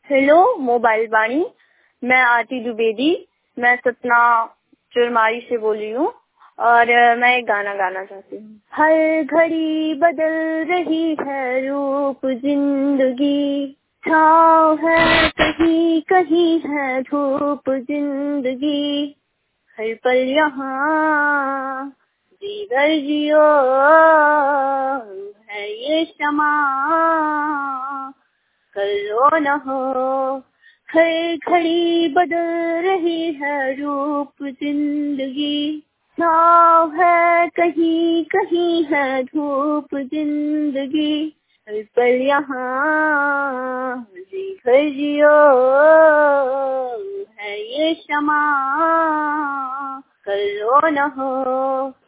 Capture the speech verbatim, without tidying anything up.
Hello mobile वाणी, मैं आरती द्विवेदी, मैं सतना चुरमारी से बोल रही हूँ और मैं एक गाना गाना चाहती हूँ। हर घड़ी बदल रही है रूप जिंदगी, छाँव है कहीं कहीं है धूप जिंदगी, हर पल यहाँ जी भर जियो है ये क्षमा, कल रो न हो। हर घड़ी बदल रही है रूप जिंदगी, छाँव है कहीं कहीं है धूप जिंदगी, हर पल यहाँ जी भर जियो है ये क्षमा, कल रो न हो।